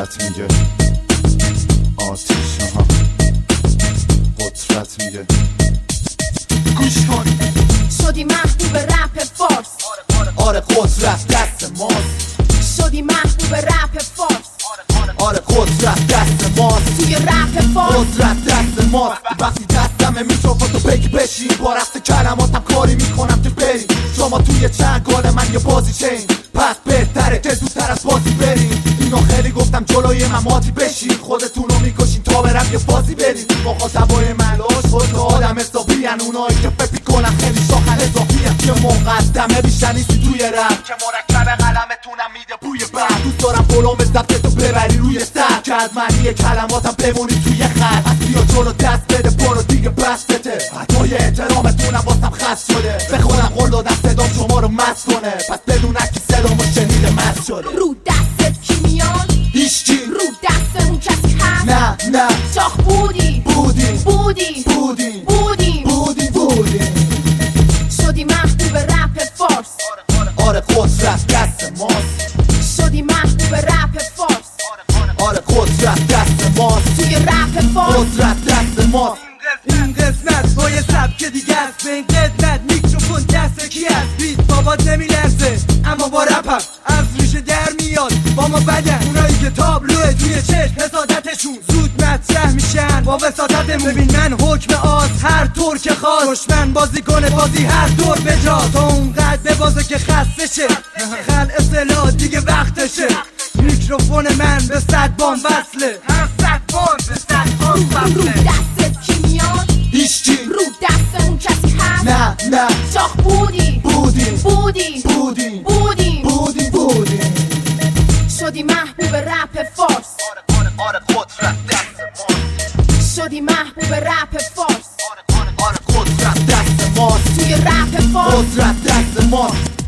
قدرت میگه آتیش ها قدرت میگه گوش کن شدی محبوب رپ فارس آره قدرت دست ماست شدی محبوب رپ فارس آره قدرت دست ماست توی رپ فارس قدرت دست ماست وقتی دستمه میکروفون تو بگی بشین با رست کلماتم کاری میکنم که بریم شما توی چنگال من یه بازی چین پس بهتره که زودتر از بازی بریم اینو خیلی گفتم جلوی من ماتی بشین خودتونو میکشین تا برم یه بازی بریم مخاطبای ملاش خود آدم حسابی ان اونایی که فکر میکنن خیلی شاخن اضافی ان که مقدمه بیشتر نیستی توی رپ که مرکب قلمتونم میده بوی برد دوست دارم بلوم ضبطتو ببری روی سر که از معنی کلماتم بمونی توی خط از بیا جلو دست بده برو دیگه بستته حتای احترامتونم واسم خست شده بخونم قول دادم صدام شما رو مست کنه پس بدونه که صدامو شنیده مست شده رو دستت کی میاد هیچکی رو دستمون کسی هست نه شاخ بودی شدی محبوب رپ فارس آره قدرت دست ماست شدی محبوب رپ فارس آره قدرت دست ماست توی رپ فارس قدرت دست ماست این قسمت با یه سبک دیگه است به این قدمت میکروفون دست کی است بیت بابات نمیلرزه اما با رپم از ریشه در میاد با ما بدن اونایی که تابلوه توی چشم حسادتشون زود مطرح میشن با وساطتمون ببین من حکم آز هر طور که خواست دشمن بازی کنه بازی هر طور به جا تا اونقدر ببازه که خسته شه خل اصطلاح دیگه وقتشه میکروفون من به 100 بان وصله هر 100 بان به 100 بان رو وصله دستت کی میاد هیچکی رو دستمون کسی هست نه شاخ بودی شدی محبوب رپ فارس آره قدرت دست ماست شدی محبوب رپ فارس آره قدرت دست ماست توی رپ فارس قدرت دست ماست